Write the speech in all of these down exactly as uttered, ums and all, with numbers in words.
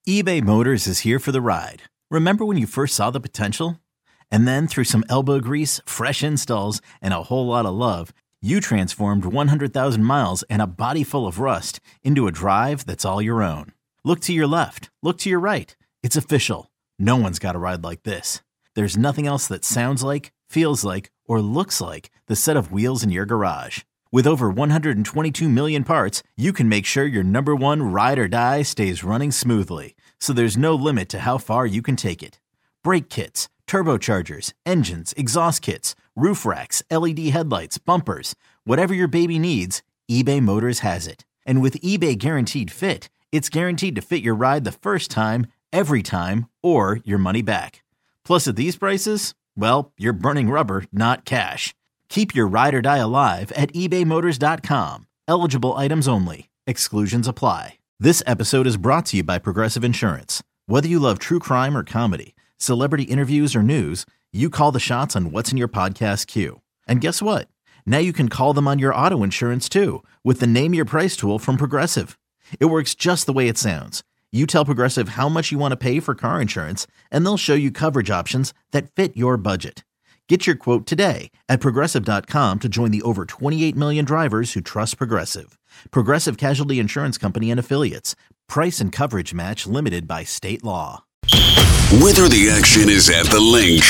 eBay Motors is here for the ride. Remember when you first saw the potential? And then through some elbow grease, fresh installs, and a whole lot of love, you transformed one hundred thousand miles and a body full of rust into a drive that's all your own. Look to your left. Look to your right. It's official. No one's got a ride like this. There's nothing else that sounds like, feels like, or looks like the set of wheels in your garage. With over one hundred twenty-two million parts, you can make sure your number one ride or die stays running smoothly. So there's no limit to how far you can take it. Brake kits, turbochargers, engines, exhaust kits, roof racks, L E D headlights, bumpers, whatever your baby needs, eBay Motors has it. And with eBay Guaranteed Fit, it's guaranteed to fit your ride the first time, every time, or your money back. Plus at these prices, well, you're burning rubber, not cash. Keep your ride or die alive at ebay motors dot com. Eligible items only. Exclusions apply. This episode is brought to you by Progressive Insurance. Whether you love true crime or comedy, celebrity interviews or news, you call the shots on what's in your podcast queue. And guess what? Now you can call them on your auto insurance too with the Name Your Price tool from Progressive. It works just the way it sounds. You tell Progressive how much you want to pay for car insurance, and they'll show you coverage options that fit your budget. Get your quote today at progressive dot com to join the over twenty-eight million drivers who trust Progressive. Progressive Casualty Insurance Company and Affiliates. Price and coverage match limited by state law. Whether the action is at the link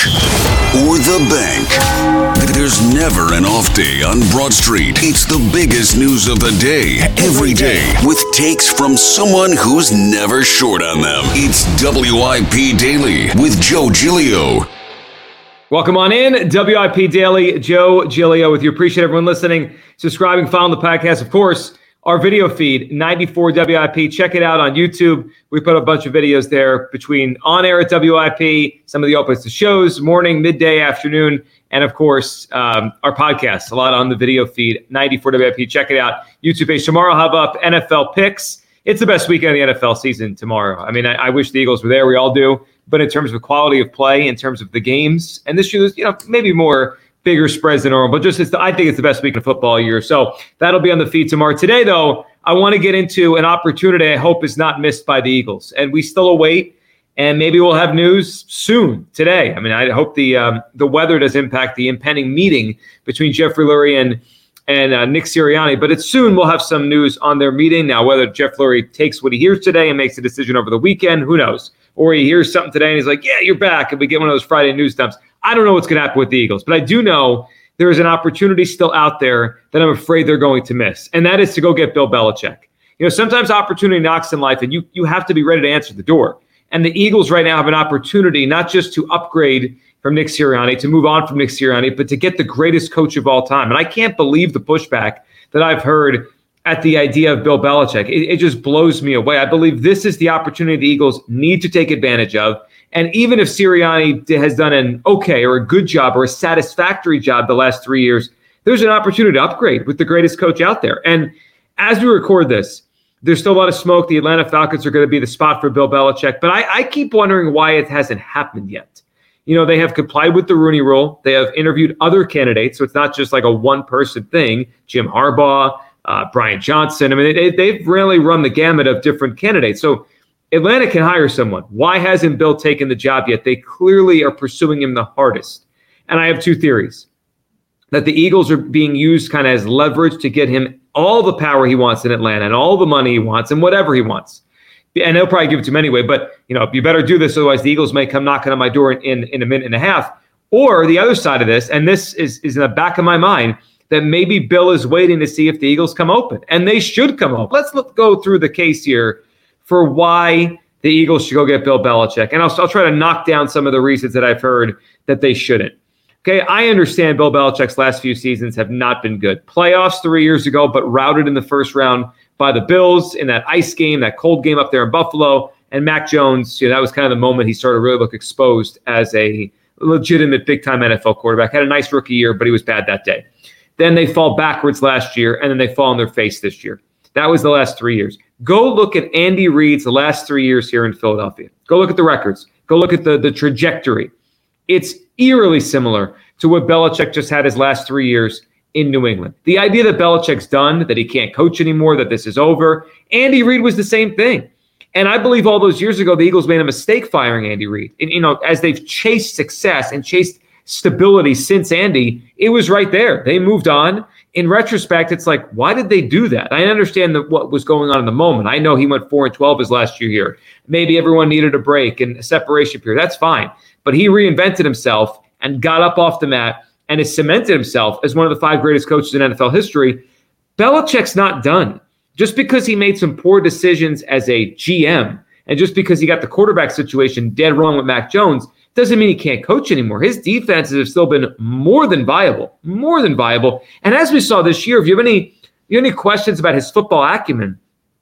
or the bank, there's never an off day on Broad Street. It's the biggest news of the day, every day, with takes from someone who's never short on them. It's W I P Daily with Joe Giglio. Welcome on in, W I P Daily, Joe Giglio with you. Appreciate everyone listening, subscribing, following the podcast. Of course, our video feed, ninety-four W I P. Check it out on YouTube. We put a bunch of videos there between on air at W I P, some of the opens to shows, morning, midday, afternoon, and of course, um, our podcast, a lot on the video feed, ninety-four W I P. Check it out. YouTube page. Tomorrow, I'll have up N F L picks. It's the best weekend of the N F L season tomorrow. I mean, I, I wish the Eagles were there. We all do. But in terms of quality of play, in terms of the games, and this year, you know, maybe more bigger spreads than normal, but just it's the, I think it's the best week of football year. So that'll be on the feed tomorrow. Today, though, I want to get into an opportunity I hope is not missed by the Eagles. And we still await, and maybe we'll have news soon today. I mean, I hope the um, the weather does impact the impending meeting between Jeffrey Lurie and, and uh, Nick Sirianni. But it's soon we'll have some news on their meeting. Now, whether Jeff Lurie takes what he hears today and makes a decision over the weekend, who knows? Or he hears something today and he's like, yeah, you're back. And we get one of those Friday news dumps. I don't know what's going to happen with the Eagles, but I do know there is an opportunity still out there that I'm afraid they're going to miss. And that is to go get Bill Belichick. You know, sometimes opportunity knocks in life and you you have to be ready to answer the door. And the Eagles right now have an opportunity not just to upgrade from Nick Sirianni, to move on from Nick Sirianni, but to get the greatest coach of all time. And I can't believe the pushback that I've heard at the idea of Bill Belichick. It, it just blows me away. I believe this is the opportunity the Eagles need to take advantage of. And even if Sirianni has done an okay or a good job or a satisfactory job the last three years, there's an opportunity to upgrade with the greatest coach out there. And as we record this, there's still a lot of smoke. The Atlanta Falcons are going to be the spot for Bill Belichick. But I, I keep wondering why it hasn't happened yet. You know, they have complied with the Rooney Rule. They have interviewed other candidates. So it's not just like a one-person thing. Jim Harbaugh, Uh, Brian Johnson. I mean, they, they've really run the gamut of different candidates. So Atlanta can hire someone. Why hasn't Bill taken the job yet? They clearly are pursuing him the hardest. And I have two theories. That the Eagles are being used kind of as leverage to get him all the power he wants in Atlanta and all the money he wants and whatever he wants. And they'll probably give it to him anyway. But, you know, you better do this. Otherwise, the Eagles may come knocking on my door in, in, in a minute and a half. Or the other side of this, and this is, is in the back of my mind, that maybe Bill is waiting to see if the Eagles come open. And they should come open. Let's look, go through the case here for why the Eagles should go get Bill Belichick. And I'll, I'll try to knock down some of the reasons that I've heard that they shouldn't. Okay, I understand Bill Belichick's last few seasons have not been good. Playoffs three years ago, but routed in the first round by the Bills in that ice game, that cold game up there in Buffalo. And Mac Jones, you know, that was kind of the moment he started to really look exposed as a legitimate big-time N F L quarterback. Had a nice rookie year, but he was bad that day. Then they fall backwards last year, and then they fall on their face this year. That was the last three years. Go look at Andy Reid's the last three years here in Philadelphia. Go look at the records. Go look at the, the trajectory. It's eerily similar to what Belichick just had his last three years in New England. The idea that Belichick's done, that he can't coach anymore, that this is over, Andy Reid was the same thing. And I believe all those years ago, the Eagles made a mistake firing Andy Reid. And, you know, as they've chased success and chased stability since Andy, it was right there. They moved on. In retrospect, it's like, why did they do that? I understand that what was going on in the moment. I know he went four and twelve his last year here. Maybe everyone needed a break and a separation period. That's fine. But he reinvented himself and got up off the mat and has cemented himself as one of the five greatest coaches in N F L history. Belichick's not done. Just because he made some poor decisions as a G M and just because he got the quarterback situation dead wrong with Mac Jones doesn't mean he can't coach anymore. His defenses have still been more than viable, more than viable. And as we saw this year, if you have any, you have any questions about his football acumen,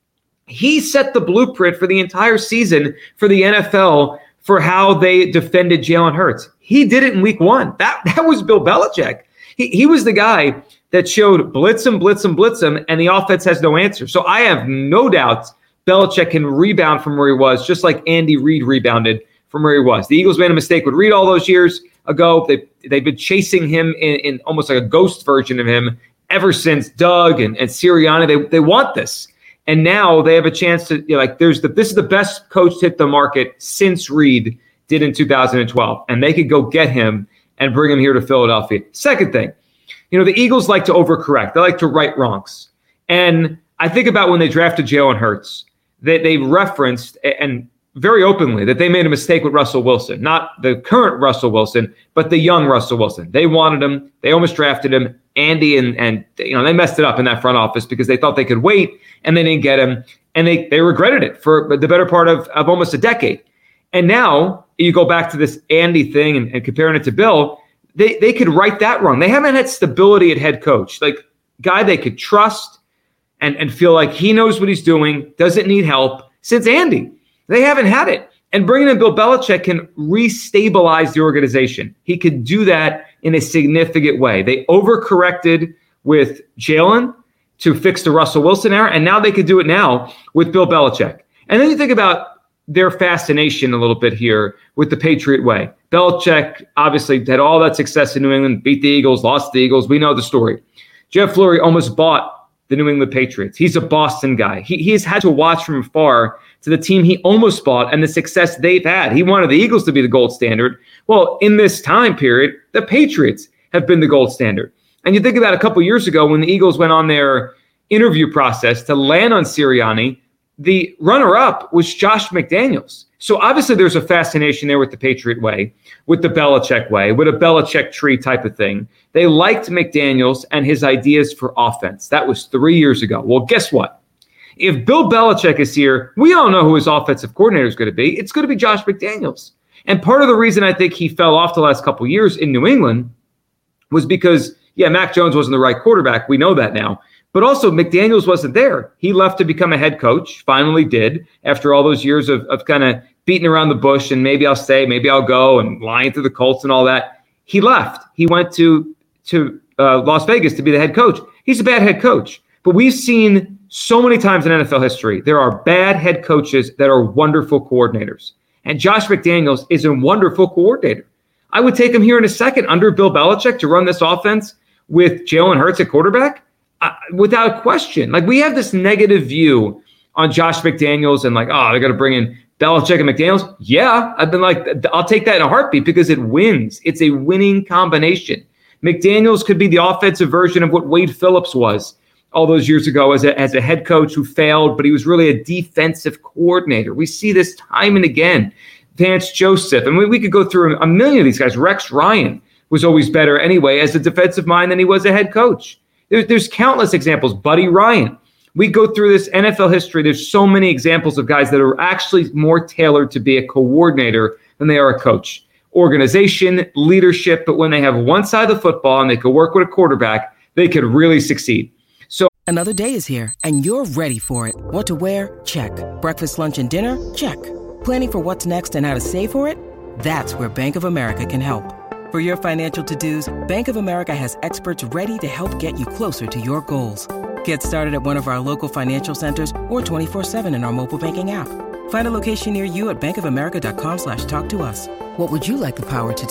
he set the blueprint for the entire season for the N F L for how they defended Jalen Hurts. He did it in week one. That, that was Bill Belichick. He, he was the guy that showed blitz him, blitz him, blitz him, and the offense has no answer. So I have no doubt Belichick can rebound from where he was, just like Andy Reid rebounded from where he was. The Eagles made a mistake with Reid all those years ago. They, they've been chasing him in, in almost like a ghost version of him ever since Doug and, and Sirianni. They, they want this. And now they have a chance to, you know, like, there's the, this is the best coach to hit the market since Reid did in two thousand twelve. And they could go get him and bring him here to Philadelphia. Second thing, you know, the Eagles like to overcorrect. They like to right wrongs. And I think about when they drafted Jalen Hurts, that they, they referenced, and very openly, that they made a mistake with Russell Wilson, not the current Russell Wilson, but the young Russell Wilson. They wanted him. They almost drafted him. Andy and, and you know, they messed it up in that front office because they thought they could wait and they didn't get him. And they, they regretted it for the better part of, of almost a decade. And now you go back to this Andy thing and, and comparing it to Bill, they, they could right that wrong. They haven't had stability at head coach, like guy they could trust and, and feel like he knows what he's doing, doesn't need help since Andy. They haven't had it. And bringing in Bill Belichick can restabilize the organization. He could do that in a significant way. They overcorrected with Jalen to fix the Russell Wilson era, and now they could do it now with Bill Belichick. And then you think about their fascination a little bit here with the Patriot way. Belichick obviously had all that success in New England, beat the Eagles, lost the Eagles. We know the story. Jeff Lurie almost bought the New England Patriots. He's a Boston guy. He, he's had to watch from afar to the team he almost bought and the success they've had. He wanted the Eagles to be the gold standard. Well, in this time period, the Patriots have been the gold standard. And you think about a couple years ago when the Eagles went on their interview process to land on Sirianni, the runner-up was Josh McDaniels. So obviously there's a fascination there with the Patriot way, with the Belichick way, with a Belichick tree type of thing. They liked McDaniels and his ideas for offense. That was three years ago. Well, guess what? If Bill Belichick is here, we all know who his offensive coordinator is going to be. It's going to be Josh McDaniels. And part of the reason I think he fell off the last couple of years in New England was because, yeah, Mac Jones wasn't the right quarterback. We know that now. But also McDaniels wasn't there. He left to become a head coach, finally did, after all those years of, of kind of beating around the bush and maybe I'll stay, maybe I'll go, and lying to the Colts and all that. He left. He went to, to uh, Las Vegas to be the head coach. He's a bad head coach. But we've seen so many times in N F L history, there are bad head coaches that are wonderful coordinators. And Josh McDaniels is a wonderful coordinator. I would take him here in a second under Bill Belichick to run this offense with Jalen Hurts at quarterback. Uh, without question. Like, we have this negative view on Josh McDaniels and like, oh, they're going to bring in Belichick and McDaniels. Yeah, I've been like, I'll take that in a heartbeat because it wins. It's a winning combination. McDaniels could be the offensive version of what Wade Phillips was all those years ago as a, as a head coach who failed, but he was really a defensive coordinator. We see this time and again. Vance Joseph. And we, we could go through a million of these guys. Rex Ryan was always better anyway as a defensive mind than he was a head coach. There's, there's countless examples. Buddy Ryan. We go through this N F L history. There's so many examples of guys that are actually more tailored to be a coordinator than they are a coach. Organization, leadership, but when they have one side of the football and they can work with a quarterback, they could really succeed. So another day is here and you're ready for it. What to wear? Check. Breakfast, lunch, and dinner? Check. Planning for what's next and how to save for it? That's where Bank of America can help. For your financial to-dos, Bank of America has experts ready to help get you closer to your goals. Get started at one of our local financial centers or twenty-four seven in our mobile banking app. Find a location near you at bankofamerica.com slash talk to us. What would you like the power to do?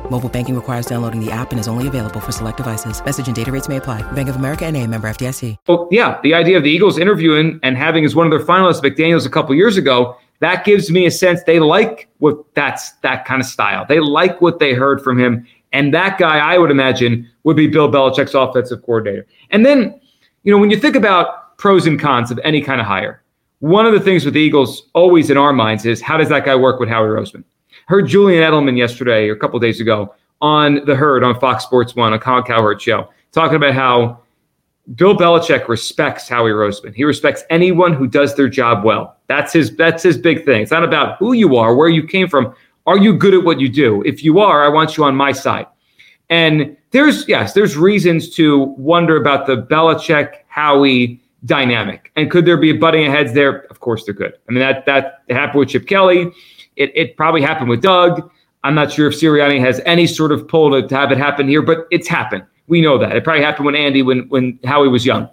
Mobile banking requires downloading the app and is only available for select devices. Message and data rates may apply. Bank of America N A, member F D I C. Well, yeah, the idea of the Eagles interviewing and having as one of their finalists McDaniels a couple years ago, that gives me a sense they like what that's that kind of style. They like what they heard from him. And that guy, I would imagine, would be Bill Belichick's offensive coordinator. And then, you know, when you think about pros and cons of any kind of hire, one of the things with the Eagles always in our minds is, how does that guy work with Howie Roseman? Heard Julian Edelman yesterday, or a couple of days ago, on The Herd on Fox Sports One, on Colin Cowherd show, talking about how Bill Belichick respects Howie Roseman. He respects anyone who does their job well. That's his that's his big thing. It's not about who you are, where you came from. Are you good at what you do? If you are, I want you on my side. And there's, yes, there's reasons to wonder about the Belichick-Howie dynamic. And could there be a butting of heads there? Of course there could. I mean, that that happened with Chip Kelly. It, it probably happened with Doug. I'm not sure if Sirianni has any sort of pull to, to have it happen here, but it's happened. We know that. It probably happened when Andy, when, when Howie was young.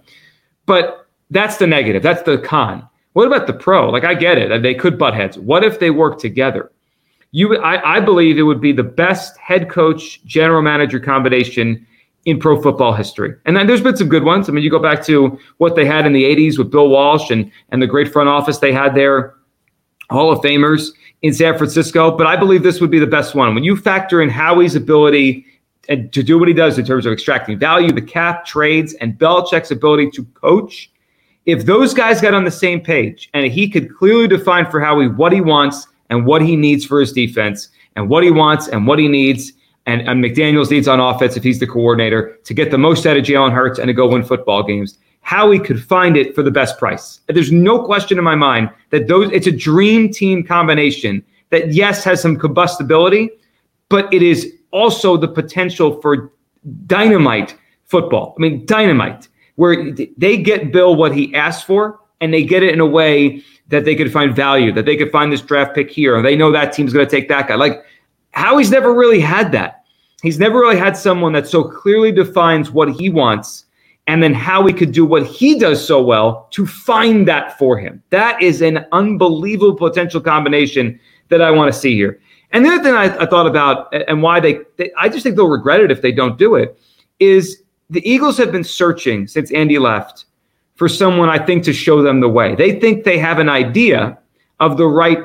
But that's the negative. That's the con. What about the pro? Like, I get it. They could butt heads. What if they work together? You, I, I believe it would be the best head coach, general manager combination in pro football history. And then there's been some good ones. I mean, you go back to what they had in the eighties with Bill Walsh and, and the great front office they had there, Hall of Famers in San Francisco. But I believe this would be the best one. When you factor in Howie's ability and to do what he does in terms of extracting value, the cap, trades, and Belichick's ability to coach, if those guys got on the same page and he could clearly define for Howie what he wants and what he needs for his defense and what he wants and what he needs and, and McDaniels needs on offense if he's the coordinator to get the most out of Jalen Hurts and to go win football games, Howie could find it for the best price. There's no question in my mind that those it's a dream team combination that, yes, has some combustibility, but it is also the potential for dynamite football. I mean, dynamite, where they get Bill what he asked for, and they get it in a way that they could find value, that they could find this draft pick here, and they know that team's going to take that guy. Like, Howie's never really had that. He's never really had someone that so clearly defines what he wants, and then Howie could do what he does so well to find that for him. That is an unbelievable potential combination that I want to see here. And the other thing I, I thought about, and why they, they, I just think they'll regret it if they don't do it, is the Eagles have been searching since Andy left for someone, I think, to show them the way. They think they have an idea of the right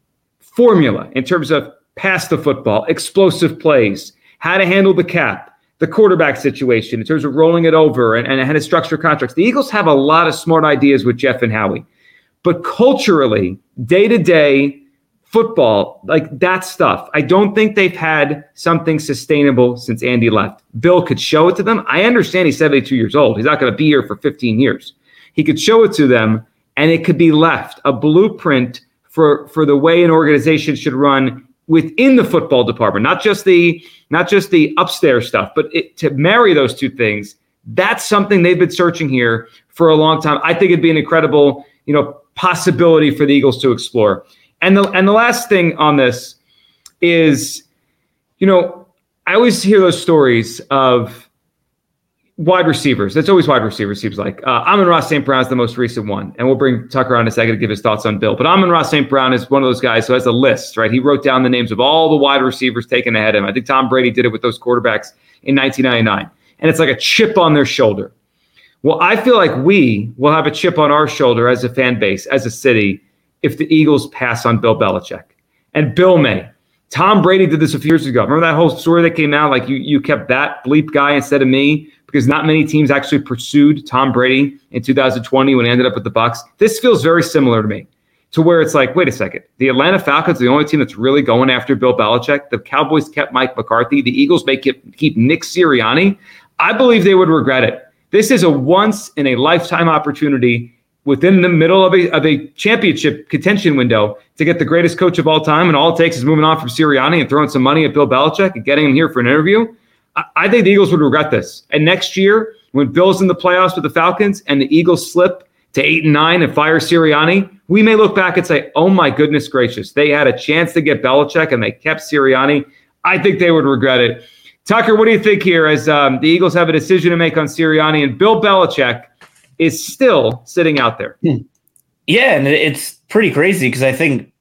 formula in terms of pass the football, explosive plays, how to handle the cap, the quarterback situation in terms of rolling it over and, and how to structure contracts. The Eagles have a lot of smart ideas with Jeff and Howie. But culturally, day-to-day football, like that stuff, I don't think they've had something sustainable since Andy left. Bill could show it to them. I understand he's seventy-two years old. He's not going to be here for fifteen years. He could show it to them, and it could be left, a blueprint for, for the way an organization should run within the football department, not just the not just the upstairs stuff, but it, to marry those two things. That's something they've been searching here for a long time. I think it'd be an incredible, you know, possibility for the Eagles to explore. And the and the last thing on this is, you know, I always hear those stories of wide receivers. It's always wide receivers, seems like. Uh, Amon-Ra Saint Brown is the most recent one. And we'll bring Tucker on in a second to give his thoughts on Bill. But Amon-Ra Saint Brown is one of those guys who has a list, right? He wrote down the names of all the wide receivers taken ahead of him. I think Tom Brady did it with those quarterbacks in nineteen ninety-nine. And it's like a chip on their shoulder. Well, I feel like we will have a chip on our shoulder as a fan base, as a city, if the Eagles pass on Bill Belichick. And Bill may. Tom Brady did this a few years ago. Remember that whole story that came out? Like you, you kept that bleep guy instead of me because not many teams actually pursued Tom Brady in two thousand twenty when he ended up with the Bucs. This feels very similar to me, to where it's like, wait a second. The Atlanta Falcons are the only team that's really going after Bill Belichick. The Cowboys kept Mike McCarthy. The Eagles may keep, keep Nick Sirianni. I believe they would regret it. This is a once-in-a-lifetime opportunity within the middle of a, of a championship contention window to get the greatest coach of all time, and all it takes is moving on from Sirianni and throwing some money at Bill Belichick and getting him here for an interview. I, I think the Eagles would regret this. And next year, when Bill's in the playoffs with the Falcons and the Eagles slip to eight and nine and fire Sirianni, we may look back and say, oh my goodness gracious, they had a chance to get Belichick and they kept Sirianni. I think they would regret it. Tucker, what do you think here as um, the Eagles have a decision to make on Sirianni and Bill Belichick is still sitting out there? Yeah, and it's pretty crazy because I think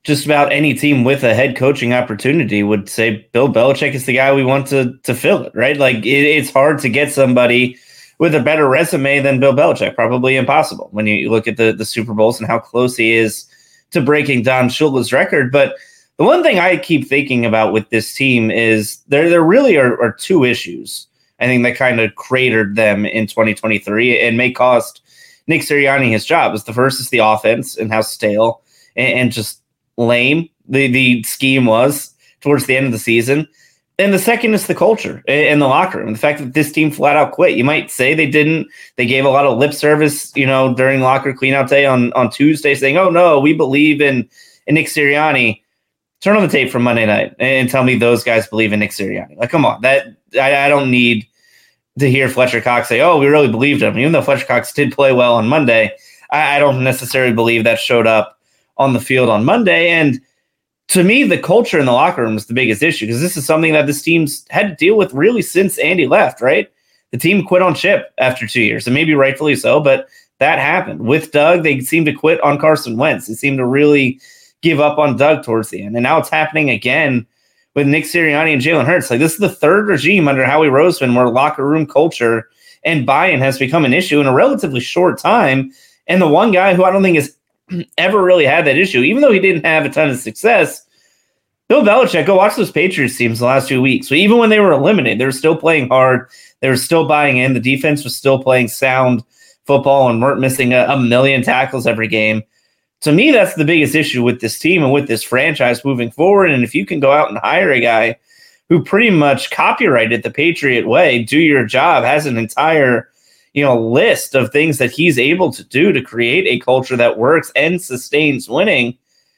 just about any team with a head coaching opportunity would say Bill Belichick is the guy we want to to fill it, right? Like it, it's hard to get somebody with a better resume than Bill Belichick. Probably impossible when you look at the, the Super Bowls and how close he is to breaking Don Shula's record. But the one thing I keep thinking about with this team is there, there really are, are two issues, I think, that kind of cratered them in twenty twenty-three and may cost Nick Sirianni his job. The first is the offense and how stale and, and just lame the, the scheme was towards the end of the season. And the second is the culture in the locker room. The fact that this team flat out quit. You might say they didn't. They gave a lot of lip service, you know, during locker cleanout day on, on Tuesday saying, oh, no, we believe in, in Nick Sirianni. Turn on the tape from Monday night and tell me those guys believe in Nick Sirianni. Like, come on. that I, I don't need to hear Fletcher Cox say, oh, we really believed him. Even though Fletcher Cox did play well on Monday, I, I don't necessarily believe that showed up on the field on Monday. And to me, the culture in the locker room is the biggest issue because this is something that this team's had to deal with really since Andy left, right? The team quit on Chip after two years, and maybe rightfully so, but that happened. With Doug, they seemed to quit on Carson Wentz. They seemed to really give up on Doug towards the end. And now it's happening again with Nick Sirianni and Jalen Hurts. Like, this is the third regime under Howie Roseman where locker room culture and buy-in has become an issue in a relatively short time. And the one guy who I don't think has ever really had that issue, even though he didn't have a ton of success, Bill Belichick. Go watch those Patriots teams the last few weeks. So even when they were eliminated, they were still playing hard. They were still buying in. The defense was still playing sound football and weren't missing a, a million tackles every game. To me, that's the biggest issue with this team and with this franchise moving forward. And if you can go out and hire a guy who pretty much copyrighted the Patriot way, do your job, has an entire, you know, list of things that he's able to do to create a culture that works and sustains winning,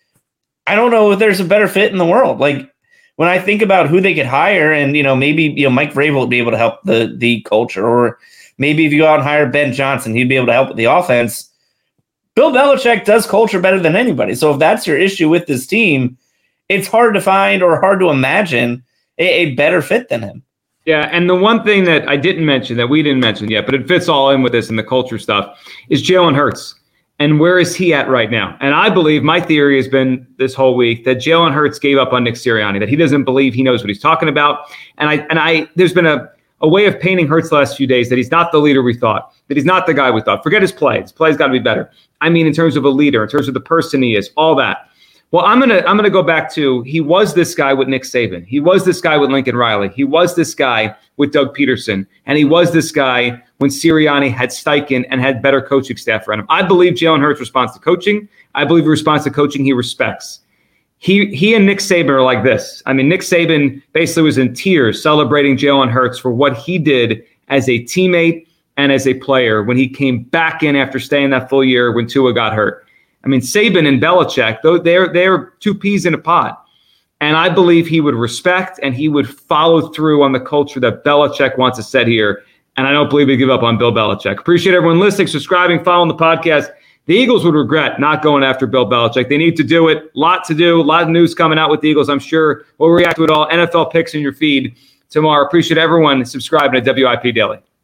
I don't know if there's a better fit in the world. Like, when I think about who they could hire, and, you know, maybe, you know, Mike Vrabel would be able to help the the culture, or maybe if you go out and hire Ben Johnson, he'd be able to help with the offense. Bill Belichick does culture better than anybody. So if that's your issue with this team, it's hard to find or hard to imagine a, a better fit than him. Yeah, and the one thing that I didn't mention, that we didn't mention yet, but it fits all in with this and the culture stuff, is Jalen Hurts. And where is he at right now? And I believe, my theory has been this whole week, that Jalen Hurts gave up on Nick Sirianni, that he doesn't believe he knows what he's talking about. And I and I there's been a, a way of painting Hurts the last few days that he's not the leader we thought, that he's not the guy we thought. Forget his play. His play's got to be better. I mean, in terms of a leader, in terms of the person he is, all that. Well, I'm gonna I'm gonna go back to, he was this guy with Nick Saban. He was this guy with Lincoln Riley. He was this guy with Doug Peterson. And he was this guy when Sirianni had Steichen and had better coaching staff around him. I believe Jalen Hurts responds to coaching. I believe he responds to coaching he respects. He he and Nick Saban are like this. I mean, Nick Saban basically was in tears celebrating Jalen Hurts for what he did as a teammate and as a player when he came back in after staying that full year when Tua got hurt. I mean, Saban and Belichick, though, they're they're two peas in a pod. And I believe he would respect and he would follow through on the culture that Belichick wants to set here. And I don't believe he'd give up on Bill Belichick. Appreciate everyone listening, subscribing, following the podcast. The Eagles would regret not going after Bill Belichick. They need to do it. Lot to do. A lot of news coming out with the Eagles, I'm sure. We'll react to it all. N F L picks in your feed tomorrow. Appreciate everyone subscribing to W I P Daily.